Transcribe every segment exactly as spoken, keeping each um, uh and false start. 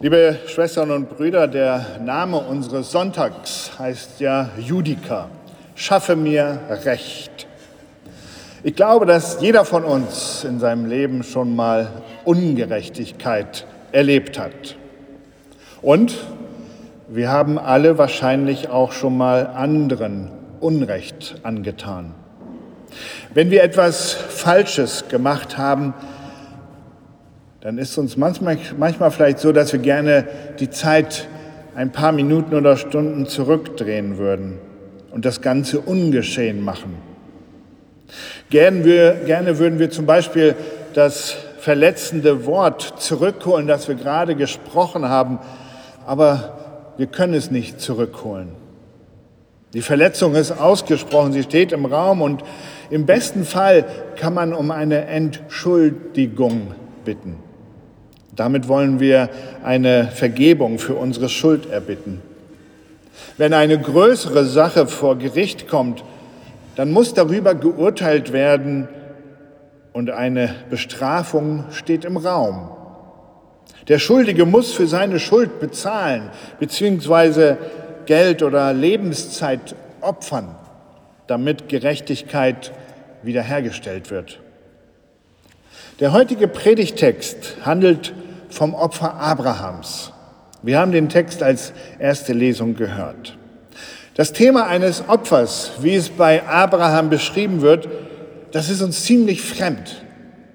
Liebe Schwestern und Brüder, der Name unseres Sonntags heißt ja Judica. Schaffe mir Recht. Ich glaube, dass jeder von uns in seinem Leben schon mal Ungerechtigkeit erlebt hat. Und wir haben alle wahrscheinlich auch schon mal anderen Unrecht angetan. Wenn wir etwas Falsches gemacht haben, dann ist uns manchmal, manchmal vielleicht so, dass wir gerne die Zeit ein paar Minuten oder Stunden zurückdrehen würden und das Ganze ungeschehen machen. Gerne, wir, gerne würden wir zum Beispiel das verletzende Wort zurückholen, das wir gerade gesprochen haben, aber wir können es nicht zurückholen. Die Verletzung ist ausgesprochen, sie steht im Raum und im besten Fall kann man um eine Entschuldigung bitten. Damit wollen wir eine Vergebung für unsere Schuld erbitten. Wenn eine größere Sache vor Gericht kommt, dann muss darüber geurteilt werden und eine Bestrafung steht im Raum. Der Schuldige muss für seine Schuld bezahlen, beziehungsweise Geld oder Lebenszeit opfern, damit Gerechtigkeit wiederhergestellt wird. Der heutige Predigttext handelt vom Opfer Abrahams. Wir haben den Text als erste Lesung gehört. Das Thema eines Opfers, wie es bei Abraham beschrieben wird, das ist uns ziemlich fremd.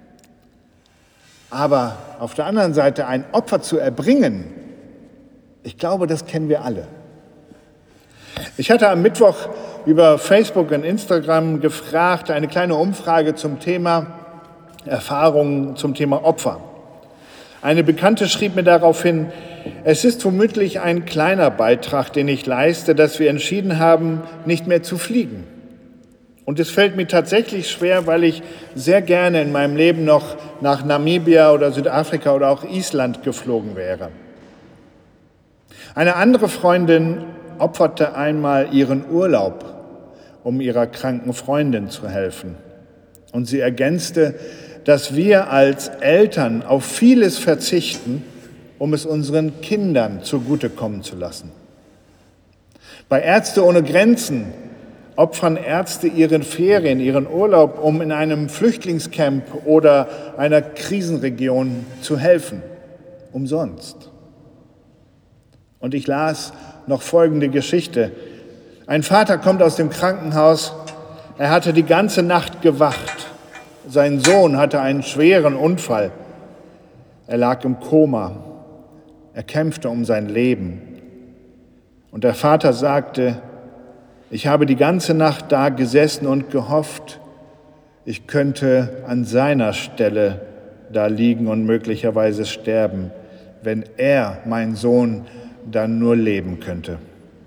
Aber auf der anderen Seite ein Opfer zu erbringen, ich glaube, das kennen wir alle. Ich hatte am Mittwoch über Facebook und Instagram gefragt, eine kleine Umfrage zum Thema Erfahrungen zum Thema Opfer. Eine Bekannte schrieb mir daraufhin, es ist womöglich ein kleiner Beitrag, den ich leiste, dass wir entschieden haben, nicht mehr zu fliegen. Und es fällt mir tatsächlich schwer, weil ich sehr gerne in meinem Leben noch nach Namibia oder Südafrika oder auch Island geflogen wäre. Eine andere Freundin opferte einmal ihren Urlaub, um ihrer kranken Freundin zu helfen. Und sie ergänzte, dass wir als Eltern auf vieles verzichten, um es unseren Kindern zugutekommen zu lassen. Bei Ärzte ohne Grenzen opfern Ärzte ihren Ferien, ihren Urlaub, um in einem Flüchtlingscamp oder einer Krisenregion zu helfen. Umsonst. Und ich las noch folgende Geschichte. Ein Vater kommt aus dem Krankenhaus, er hatte die ganze Nacht gewacht. Sein Sohn hatte einen schweren Unfall. Er lag im Koma. Er kämpfte um sein Leben. Und der Vater sagte, ich habe die ganze Nacht da gesessen und gehofft, ich könnte an seiner Stelle da liegen und möglicherweise sterben, wenn er, mein Sohn, dann nur leben könnte.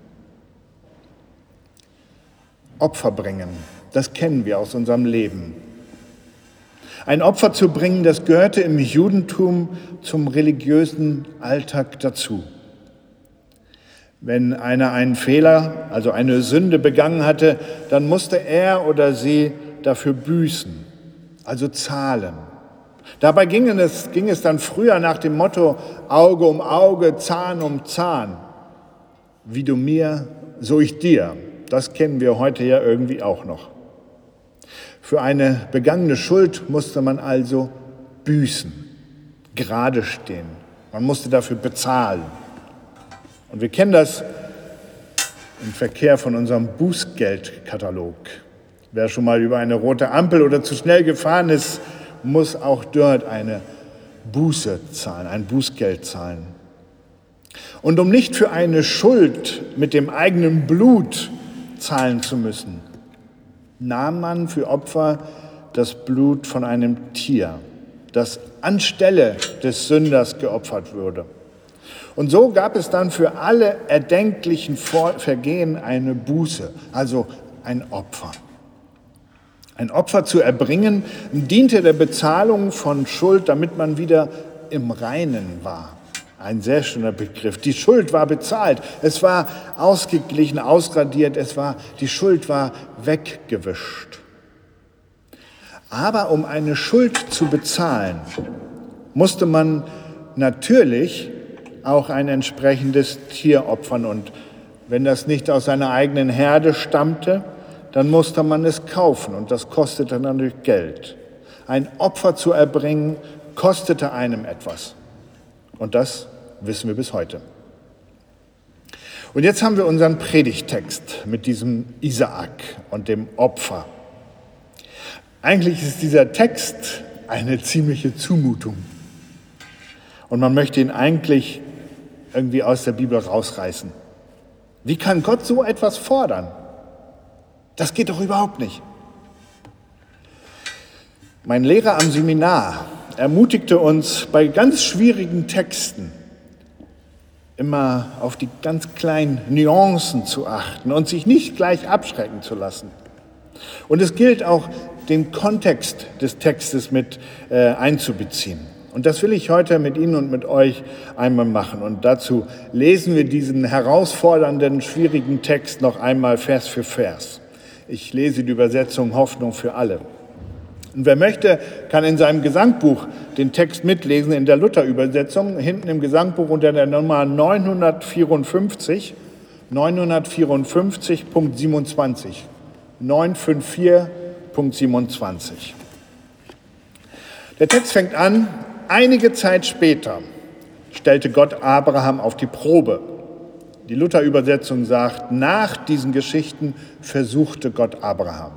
Opfer bringen, das kennen wir aus unserem Leben. Ein Opfer zu bringen, das gehörte im Judentum zum religiösen Alltag dazu. Wenn einer einen Fehler, also eine Sünde begangen hatte, dann musste er oder sie dafür büßen, also zahlen. Dabei ging es, ging es dann früher nach dem Motto Auge um Auge, Zahn um Zahn. Wie du mir, so ich dir. Das kennen wir heute ja irgendwie auch noch. Für eine begangene Schuld musste man also büßen, gerade stehen. Man musste dafür bezahlen. Und wir kennen das im Verkehr von unserem Bußgeldkatalog. Wer schon mal über eine rote Ampel oder zu schnell gefahren ist, muss auch dort eine Buße zahlen, ein Bußgeld zahlen. Und um nicht für eine Schuld mit dem eigenen Blut zahlen zu müssen, nahm man für Opfer das Blut von einem Tier, das anstelle des Sünders geopfert würde. Und so gab es dann für alle erdenklichen Vergehen eine Buße, also ein Opfer. Ein Opfer zu erbringen diente der Bezahlung von Schuld, damit man wieder im Reinen war. Ein sehr schöner Begriff. Die Schuld war bezahlt. Es war ausgeglichen, ausradiert. Es war, die Schuld war weggewischt. Aber um eine Schuld zu bezahlen, musste man natürlich auch ein entsprechendes Tier opfern. Und wenn das nicht aus seiner eigenen Herde stammte, dann musste man es kaufen und das kostete natürlich Geld. Ein Opfer zu erbringen, kostete einem etwas. Und das wissen wir bis heute. Und jetzt haben wir unseren Predigttext mit diesem Isaak und dem Opfer. Eigentlich ist dieser Text eine ziemliche Zumutung. Und man möchte ihn eigentlich irgendwie aus der Bibel rausreißen. Wie kann Gott so etwas fordern? Das geht doch überhaupt nicht. Mein Lehrer am Seminar ermutigte uns bei ganz schwierigen Texten immer auf die ganz kleinen Nuancen zu achten und sich nicht gleich abschrecken zu lassen. Und es gilt auch, den Kontext des Textes mit äh, einzubeziehen. Und das will ich heute mit Ihnen und mit euch einmal machen. Und dazu lesen wir diesen herausfordernden, schwierigen Text noch einmal Vers für Vers. Ich lese die Übersetzung Hoffnung für alle. Und wer möchte, kann in seinem Gesangbuch den Text mitlesen in der Luther-Übersetzung, hinten im Gesangbuch unter der Nummer neunhundertvierundfünfzig, neunhundertvierundfünfzig Punkt siebenundzwanzig. neunhundertvierundfünfzig Punkt siebenundzwanzig. Der Text fängt an: Einige Zeit später stellte Gott Abraham auf die Probe. Die Luther-Übersetzung sagt, nach diesen Geschichten versuchte Gott Abraham.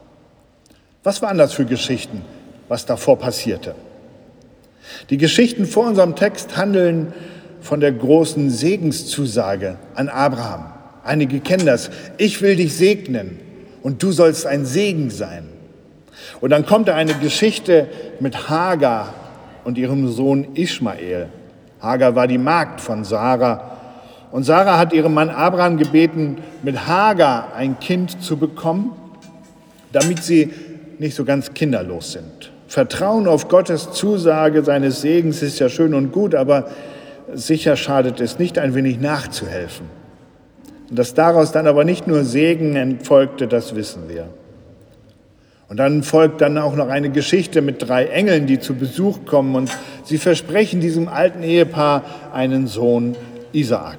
Was waren das für Geschichten, was davor passierte? Die Geschichten vor unserem Text handeln von der großen Segenszusage an Abraham. Einige kennen das. Ich will dich segnen und du sollst ein Segen sein. Und dann kommt da eine Geschichte mit Hagar und ihrem Sohn Ismael. Hagar war die Magd von Sarah. Und Sarah hat ihrem Mann Abraham gebeten, mit Hagar ein Kind zu bekommen, damit sie nicht so ganz kinderlos sind. Vertrauen auf Gottes Zusage seines Segens ist ja schön und gut, aber sicher schadet es nicht, ein wenig nachzuhelfen. Und dass daraus dann aber nicht nur Segen entfolgte, das wissen wir. Und dann folgt dann auch noch eine Geschichte mit drei Engeln, die zu Besuch kommen und sie versprechen diesem alten Ehepaar einen Sohn, Isaak.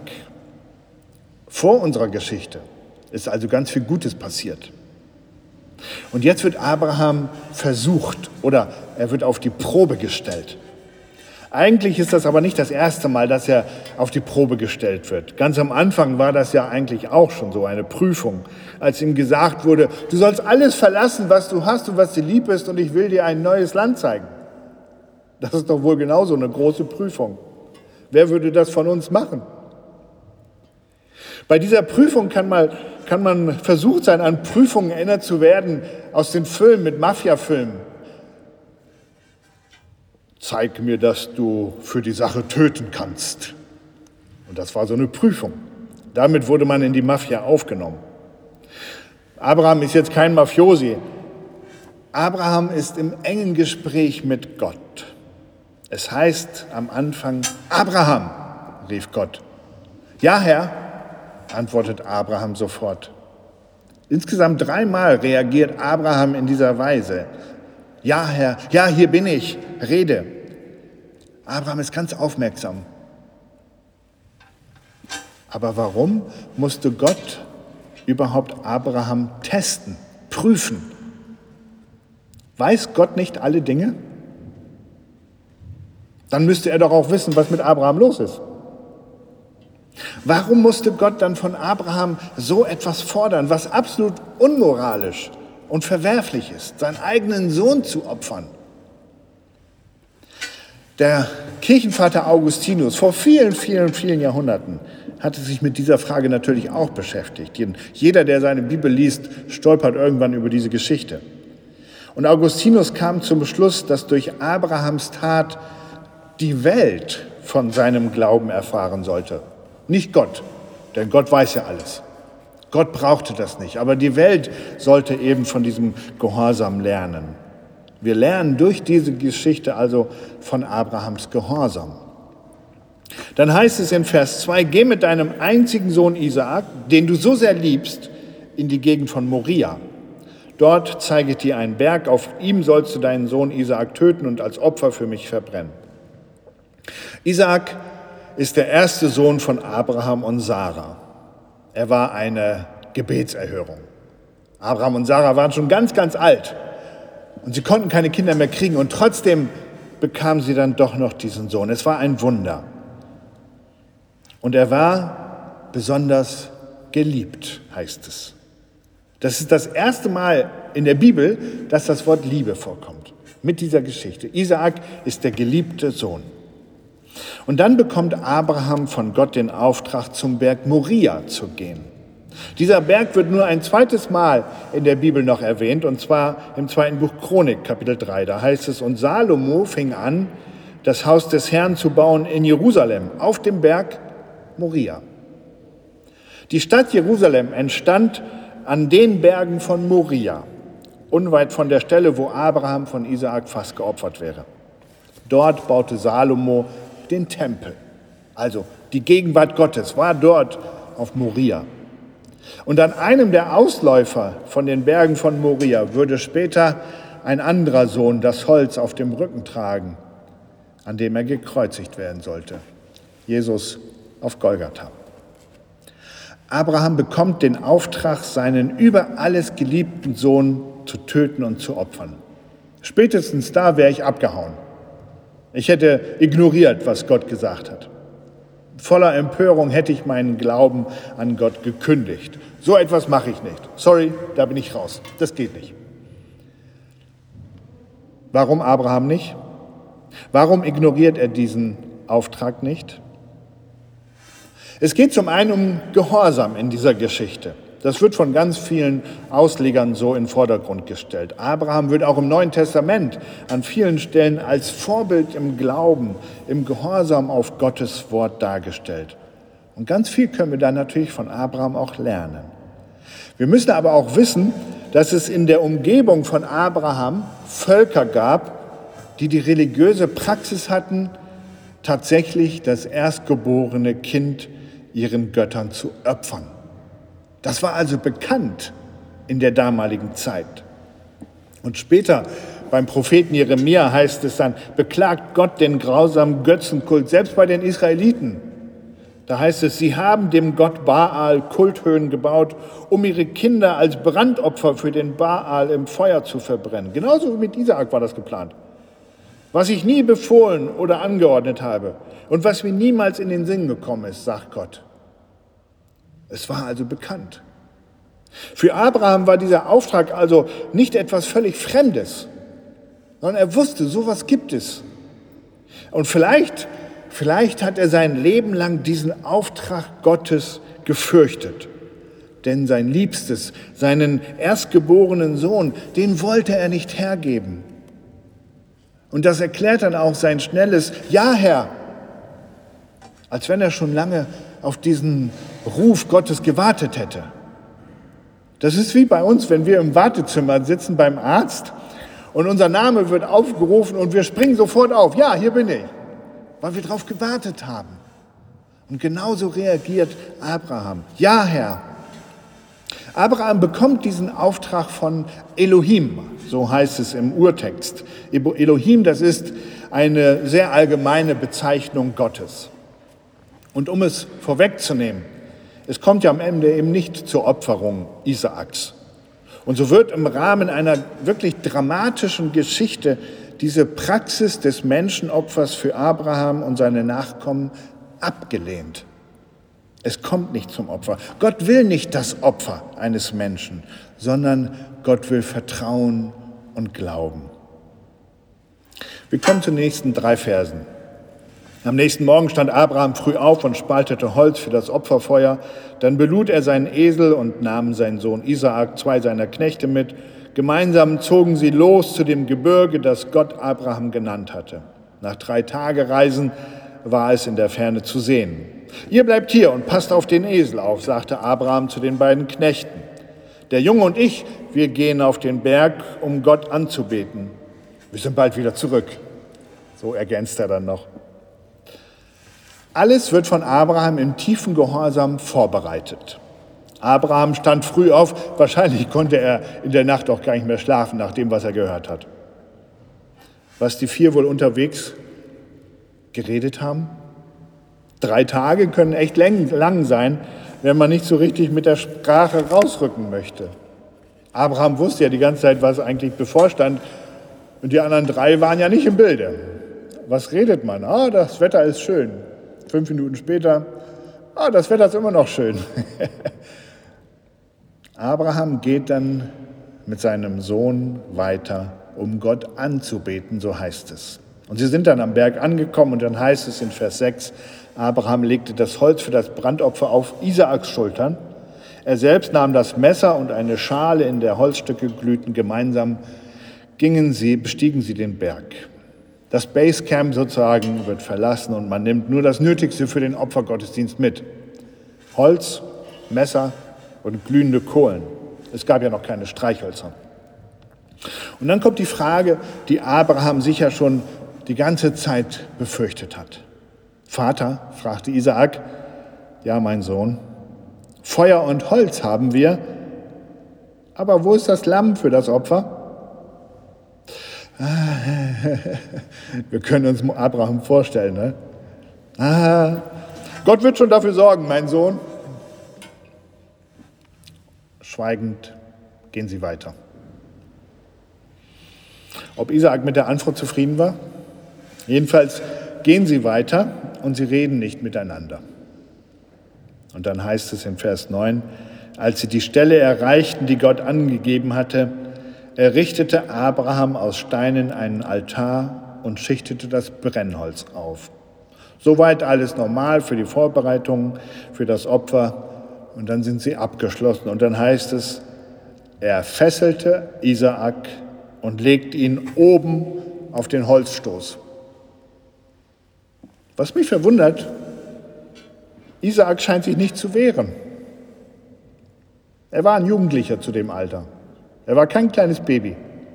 Vor unserer Geschichte ist also ganz viel Gutes passiert. Und jetzt wird Abraham versucht oder er wird auf die Probe gestellt. Eigentlich ist das aber nicht das erste Mal, dass er auf die Probe gestellt wird. Ganz am Anfang war das ja eigentlich auch schon so eine Prüfung, als ihm gesagt wurde, du sollst alles verlassen, was du hast und was dir lieb ist, und ich will dir ein neues Land zeigen. Das ist doch wohl genauso eine große Prüfung. Wer würde das von uns machen? Bei dieser Prüfung kann man, kann man versucht sein, an Prüfungen erinnert zu werden aus den Filmen, mit Mafia-Filmen. Zeig mir, dass du für die Sache töten kannst. Und das war so eine Prüfung. Damit wurde man in die Mafia aufgenommen. Abraham ist jetzt kein Mafiosi. Abraham ist im engen Gespräch mit Gott. Es heißt am Anfang, Abraham, rief Gott. Ja, Herr, antwortet Abraham sofort. Insgesamt dreimal reagiert Abraham in dieser Weise. Ja, Herr, ja, hier bin ich, rede. Abraham ist ganz aufmerksam. Aber warum musste Gott überhaupt Abraham testen, prüfen? Weiß Gott nicht alle Dinge? Dann müsste er doch auch wissen, was mit Abraham los ist. Warum musste Gott dann von Abraham so etwas fordern, was absolut unmoralisch und verwerflich ist, seinen eigenen Sohn zu opfern? Der Kirchenvater Augustinus vor vielen, vielen, vielen Jahrhunderten hatte sich mit dieser Frage natürlich auch beschäftigt. Jeder, der seine Bibel liest, stolpert irgendwann über diese Geschichte. Und Augustinus kam zum Schluss, dass durch Abrahams Tat die Welt von seinem Glauben erfahren sollte. Nicht Gott, denn Gott weiß ja alles. Gott brauchte das nicht, aber die Welt sollte eben von diesem Gehorsam lernen. Wir lernen durch diese Geschichte also von Abrahams Gehorsam. Dann heißt es in Vers zwei, geh mit deinem einzigen Sohn Isaak, den du so sehr liebst, in die Gegend von Moria. Dort zeige ich dir einen Berg, auf ihm sollst du deinen Sohn Isaak töten und als Opfer für mich verbrennen. Isaak ist der erste Sohn von Abraham und Sarah. Er war eine Gebetserhörung. Abraham und Sarah waren schon ganz, ganz alt und sie konnten keine Kinder mehr kriegen und trotzdem bekamen sie dann doch noch diesen Sohn. Es war ein Wunder. Und er war besonders geliebt, heißt es. Das ist das erste Mal in der Bibel, dass das Wort Liebe vorkommt, mit dieser Geschichte. Isaak ist der geliebte Sohn. Und dann bekommt Abraham von Gott den Auftrag, zum Berg Moria zu gehen. Dieser Berg wird nur ein zweites Mal in der Bibel noch erwähnt, und zwar im zweiten Buch Chronik, Kapitel drei. Da heißt es, und Salomo fing an, das Haus des Herrn zu bauen in Jerusalem, auf dem Berg Moria. Die Stadt Jerusalem entstand an den Bergen von Moria, unweit von der Stelle, wo Abraham von Isaak fast geopfert wäre. Dort baute Salomo den Tempel, also die Gegenwart Gottes war dort auf Moria. Und an einem der Ausläufer von den Bergen von Moria würde später ein anderer Sohn das Holz auf dem Rücken tragen, an dem er gekreuzigt werden sollte. Jesus auf Golgatha. Abraham bekommt den Auftrag, seinen über alles geliebten Sohn zu töten und zu opfern. Spätestens da wäre ich abgehauen. Ich hätte ignoriert, was Gott gesagt hat. Voller Empörung hätte ich meinen Glauben an Gott gekündigt. So etwas mache ich nicht. Sorry, da bin ich raus. Das geht nicht. Warum Abraham nicht? Warum ignoriert er diesen Auftrag nicht? Es geht zum einen um Gehorsam in dieser Geschichte. Das wird von ganz vielen Auslegern so in den Vordergrund gestellt. Abraham wird auch im Neuen Testament an vielen Stellen als Vorbild im Glauben, im Gehorsam auf Gottes Wort dargestellt. Und ganz viel können wir da natürlich von Abraham auch lernen. Wir müssen aber auch wissen, dass es in der Umgebung von Abraham Völker gab, die die religiöse Praxis hatten, tatsächlich das erstgeborene Kind ihren Göttern zu opfern. Das war also bekannt in der damaligen Zeit. Und später beim Propheten Jeremia heißt es dann, beklagt Gott den grausamen Götzenkult, selbst bei den Israeliten. Da heißt es, sie haben dem Gott Baal Kulthöhen gebaut, um ihre Kinder als Brandopfer für den Baal im Feuer zu verbrennen. Genauso wie mit Isaak war das geplant. Was ich nie befohlen oder angeordnet habe und was mir niemals in den Sinn gekommen ist, sagt Gott. Es war also bekannt. Für Abraham war dieser Auftrag also nicht etwas völlig Fremdes, sondern er wusste, sowas gibt es. Und vielleicht, vielleicht hat er sein Leben lang diesen Auftrag Gottes gefürchtet. Denn sein Liebstes, seinen erstgeborenen Sohn, den wollte er nicht hergeben. Und das erklärt dann auch sein schnelles Ja, Herr, als wenn er schon lange auf diesen Ruf Gottes gewartet hätte. Das ist wie bei uns, wenn wir im Wartezimmer sitzen beim Arzt und unser Name wird aufgerufen und wir springen sofort auf. Ja, hier bin ich, weil wir darauf gewartet haben. Und genauso reagiert Abraham. Ja, Herr. Abraham bekommt diesen Auftrag von Elohim, so heißt es im Urtext. Elohim, das ist eine sehr allgemeine Bezeichnung Gottes. Und um es vorwegzunehmen, es kommt ja am Ende eben nicht zur Opferung Isaaks. Und so wird im Rahmen einer wirklich dramatischen Geschichte diese Praxis des Menschenopfers für Abraham und seine Nachkommen abgelehnt. Es kommt nicht zum Opfer. Gott will nicht das Opfer eines Menschen, sondern Gott will Vertrauen und Glauben. Wir kommen zu den nächsten drei Versen. Am nächsten Morgen stand Abraham früh auf und spaltete Holz für das Opferfeuer. Dann belud er seinen Esel und nahm seinen Sohn Isaak, zwei seiner Knechte mit. Gemeinsam zogen sie los zu dem Gebirge, das Gott Abraham genannt hatte. Nach drei Tagereisen war es in der Ferne zu sehen. Ihr bleibt hier und passt auf den Esel auf, sagte Abraham zu den beiden Knechten. Der Junge und ich, wir gehen auf den Berg, um Gott anzubeten. Wir sind bald wieder zurück. So ergänzt er dann noch. Alles wird von Abraham im tiefen Gehorsam vorbereitet. Abraham stand früh auf, wahrscheinlich konnte er in der Nacht auch gar nicht mehr schlafen, nach dem, was er gehört hat. Was die vier wohl unterwegs geredet haben? Drei Tage können echt lang sein, wenn man nicht so richtig mit der Sprache rausrücken möchte. Abraham wusste ja die ganze Zeit, was eigentlich bevorstand. Und die anderen drei waren ja nicht im Bilde. Was redet man? Ah, das Wetter ist schön. Fünf Minuten später, ah, das Wetter ist immer noch schön. Abraham geht dann mit seinem Sohn weiter, um Gott anzubeten, so heißt es. Und sie sind dann am Berg angekommen und dann heißt es in Vers sechs, Abraham legte das Holz für das Brandopfer auf Isaaks Schultern. Er selbst nahm das Messer und eine Schale, in der Holzstücke glühten. Gemeinsam gingen sie, bestiegen sie den Berg. Das Basecamp sozusagen wird verlassen und man nimmt nur das Nötigste für den Opfergottesdienst mit. Holz, Messer und glühende Kohlen. Es gab ja noch keine Streichhölzer. Und dann kommt die Frage, die Abraham sicher schon die ganze Zeit befürchtet hat. Vater, fragte Isaak, ja, mein Sohn, Feuer und Holz haben wir, aber wo ist das Lamm für das Opfer? Wir können uns Abraham vorstellen, ne? Ah, Gott wird schon dafür sorgen, mein Sohn. Schweigend gehen sie weiter. Ob Isaak mit der Antwort zufrieden war? Jedenfalls gehen sie weiter und sie reden nicht miteinander. Und dann heißt es in Vers neun, als sie die Stelle erreichten, die Gott angegeben hatte, errichtete Abraham aus Steinen einen Altar und schichtete das Brennholz auf. Soweit alles normal für die Vorbereitungen, für das Opfer. Und dann sind sie abgeschlossen. Und dann heißt es, er fesselte Isaak und legte ihn oben auf den Holzstoß. Was mich verwundert, Isaak scheint sich nicht zu wehren. Er war ein Jugendlicher zu dem Alter. Er war kein kleines Baby.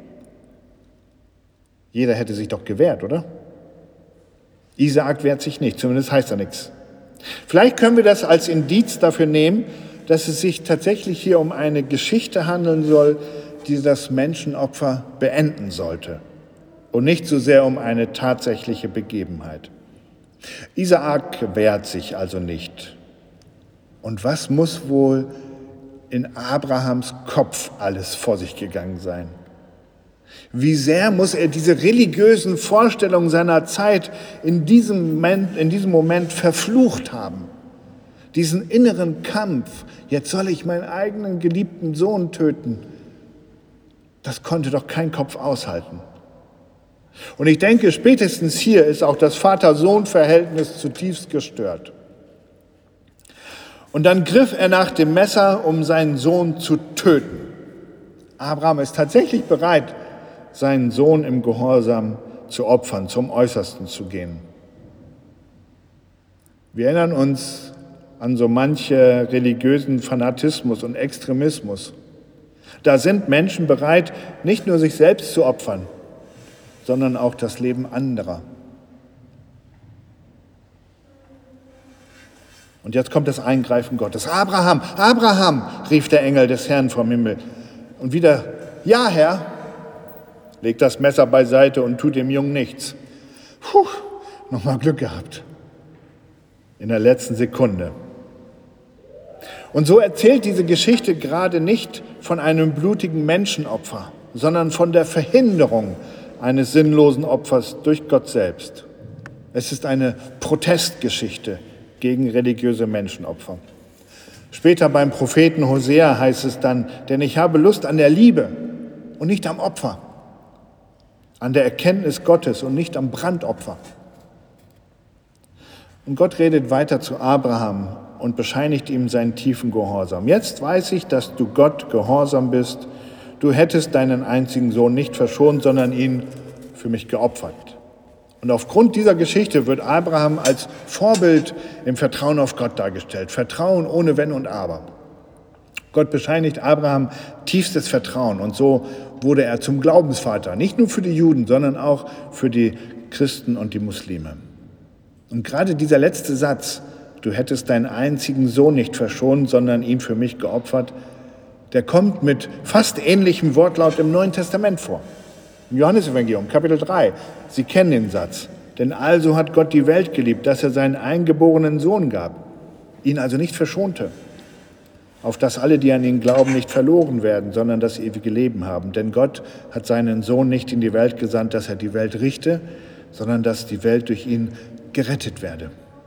Jeder hätte sich doch gewehrt, oder? Isaak wehrt sich nicht, zumindest heißt er nichts. Vielleicht können wir das als Indiz dafür nehmen, dass es sich tatsächlich hier um eine Geschichte handeln soll, die das Menschenopfer beenden sollte und nicht so sehr um eine tatsächliche Begebenheit. Isaak wehrt sich also nicht. Und was muss wohl in Abrahams Kopf alles vor sich gegangen sein? Wie sehr muss er diese religiösen Vorstellungen seiner Zeit in diesem Moment, in diesem Moment verflucht haben? Diesen inneren Kampf, jetzt soll ich meinen eigenen geliebten Sohn töten, das konnte doch kein Kopf aushalten. Und ich denke, spätestens hier ist auch das Vater-Sohn-Verhältnis zutiefst gestört. Und dann griff er nach dem Messer, um seinen Sohn zu töten. Abraham ist tatsächlich bereit, seinen Sohn im Gehorsam zu opfern, zum Äußersten zu gehen. Wir erinnern uns an so manche religiösen Fanatismus und Extremismus. Da sind Menschen bereit, nicht nur sich selbst zu opfern, sondern auch das Leben anderer. Und jetzt kommt das Eingreifen Gottes. Abraham, Abraham, rief der Engel des Herrn vom Himmel. Und wieder, ja, Herr, legt das Messer beiseite und tut dem Jungen nichts. Puh, nochmal Glück gehabt. In der letzten Sekunde. Und so erzählt diese Geschichte gerade nicht von einem blutigen Menschenopfer, sondern von der Verhinderung eines sinnlosen Opfers durch Gott selbst. Es ist eine Protestgeschichte gegen religiöse Menschenopfer. Später beim Propheten Hosea heißt es dann, denn ich habe Lust an der Liebe und nicht am Opfer, an der Erkenntnis Gottes und nicht am Brandopfer. Und Gott redet weiter zu Abraham und bescheinigt ihm seinen tiefen Gehorsam. Jetzt weiß ich, dass du Gott gehorsam bist. Du hättest deinen einzigen Sohn nicht verschont, sondern ihn für mich geopfert. Und aufgrund dieser Geschichte wird Abraham als Vorbild im Vertrauen auf Gott dargestellt. Vertrauen ohne Wenn und Aber. Gott bescheinigt Abraham tiefstes Vertrauen und so wurde er zum Glaubensvater. Nicht nur für die Juden, sondern auch für die Christen und die Muslime. Und gerade dieser letzte Satz, du hättest deinen einzigen Sohn nicht verschont, sondern ihn für mich geopfert, der kommt mit fast ähnlichem Wortlaut im Neuen Testament vor. Im Johannesevangelium, Kapitel drei. Sie kennen den Satz. Denn also hat Gott die Welt geliebt, dass er seinen eingeborenen Sohn gab, ihn also nicht verschonte, auf dass alle, die an ihn glauben, nicht verloren werden, sondern das ewige Leben haben. Denn Gott hat seinen Sohn nicht in die Welt gesandt, dass er die Welt richte, sondern dass die Welt durch ihn gerettet werde.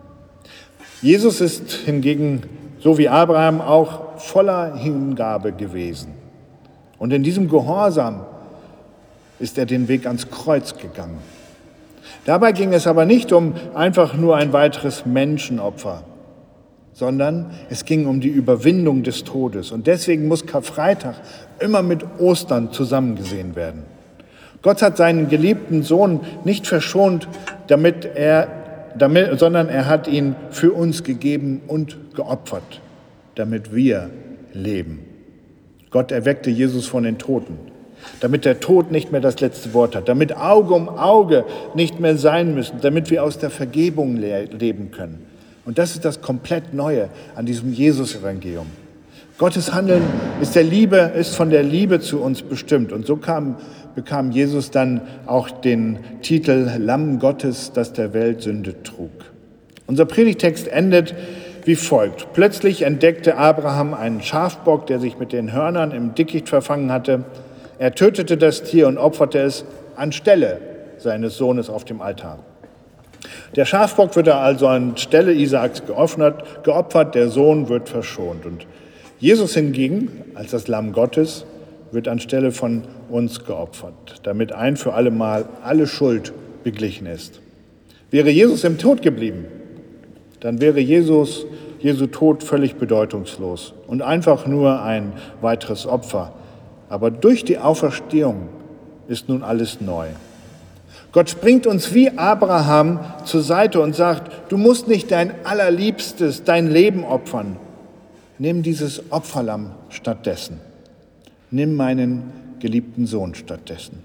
Jesus ist hingegen, so wie Abraham, auch voller Hingabe gewesen. Und in diesem Gehorsam ist er den Weg ans Kreuz gegangen. Dabei ging es aber nicht um einfach nur ein weiteres Menschenopfer, sondern es ging um die Überwindung des Todes. Und deswegen muss Karfreitag immer mit Ostern zusammengesehen werden. Gott hat seinen geliebten Sohn nicht verschont, damit er, damit, sondern er hat ihn für uns gegeben und geopfert, damit wir leben. Gott erweckte Jesus von den Toten, damit der Tod nicht mehr das letzte Wort hat, damit Auge um Auge nicht mehr sein müssen, damit wir aus der Vergebung leben können. Und das ist das komplett Neue an diesem Jesus-Evangelium. Gottes Handeln ist, der Liebe, ist von der Liebe zu uns bestimmt. Und so kam, bekam Jesus dann auch den Titel Lamm Gottes, das der Welt Sünde trug. Unser Predigtext endet wie folgt. Plötzlich entdeckte Abraham einen Schafbock, der sich mit den Hörnern im Dickicht verfangen hatte. Er tötete das Tier und opferte es anstelle seines Sohnes auf dem Altar. Der Schafbock wird also anstelle Isaaks geopfert, der Sohn wird verschont. Und Jesus hingegen, als das Lamm Gottes, wird anstelle von uns geopfert, damit ein für alle Mal alle Schuld beglichen ist. Wäre Jesus im Tod geblieben, dann wäre Jesus, Jesu Tod völlig bedeutungslos und einfach nur ein weiteres Opfer. Aber durch die Auferstehung ist nun alles neu. Gott springt uns wie Abraham zur Seite und sagt, du musst nicht dein Allerliebstes, dein Leben opfern. Nimm dieses Opferlamm stattdessen. Nimm meinen geliebten Sohn stattdessen.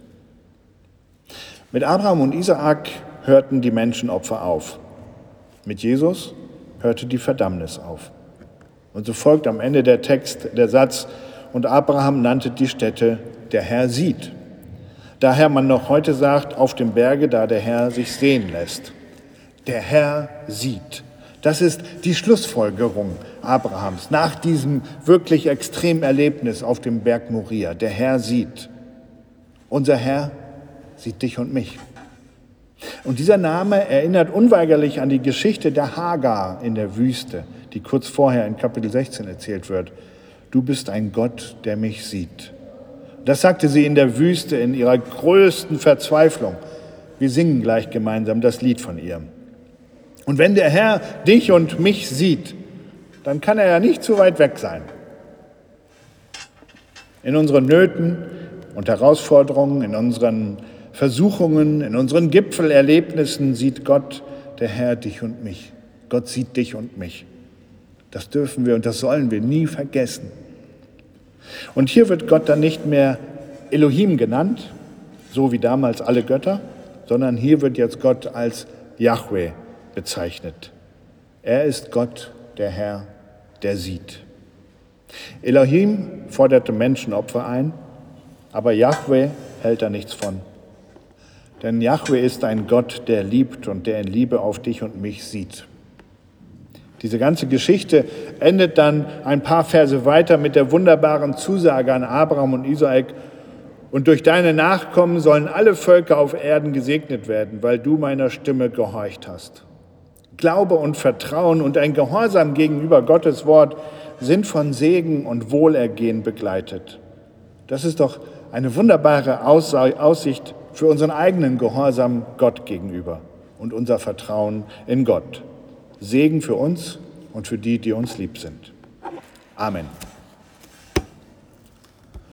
Mit Abraham und Isaak hörten die Menschenopfer auf. Mit Jesus hörte die Verdammnis auf. Und so folgt am Ende der Text der Satz, und Abraham nannte die Stätte, der Herr sieht. Daher man noch heute sagt, auf dem Berge, da der Herr sich sehen lässt. Der Herr sieht. Das ist die Schlussfolgerung Abrahams nach diesem wirklich extremen Erlebnis auf dem Berg Moria. Der Herr sieht. Unser Herr sieht dich und mich. Und dieser Name erinnert unweigerlich an die Geschichte der Hagar in der Wüste, die kurz vorher in Kapitel sechzehn erzählt wird. Du bist ein Gott, der mich sieht. Das sagte sie in der Wüste in ihrer größten Verzweiflung. Wir singen gleich gemeinsam das Lied von ihr. Und wenn der Herr dich und mich sieht, dann kann er ja nicht zu weit weg sein. In unseren Nöten und Herausforderungen, in unseren Versuchungen, in unseren Gipfelerlebnissen sieht Gott, der Herr, dich und mich. Gott sieht dich und mich. Das dürfen wir und das sollen wir nie vergessen. Und hier wird Gott dann nicht mehr Elohim genannt, so wie damals alle Götter, sondern hier wird jetzt Gott als Jahwe bezeichnet. Er ist Gott, der Herr, der sieht. Elohim forderte Menschenopfer ein, aber Jahwe hält da nichts von. Denn Jahwe ist ein Gott, der liebt und der in Liebe auf dich und mich sieht. Diese ganze Geschichte endet dann ein paar Verse weiter mit der wunderbaren Zusage an Abraham und Isaak. Und durch deine Nachkommen sollen alle Völker auf Erden gesegnet werden, weil du meiner Stimme gehorcht hast. Glaube und Vertrauen und ein Gehorsam gegenüber Gottes Wort sind von Segen und Wohlergehen begleitet. Das ist doch eine wunderbare Aussicht für unseren eigenen Gehorsam Gott gegenüber und unser Vertrauen in Gott. Segen für uns und für die, die uns lieb sind. Amen.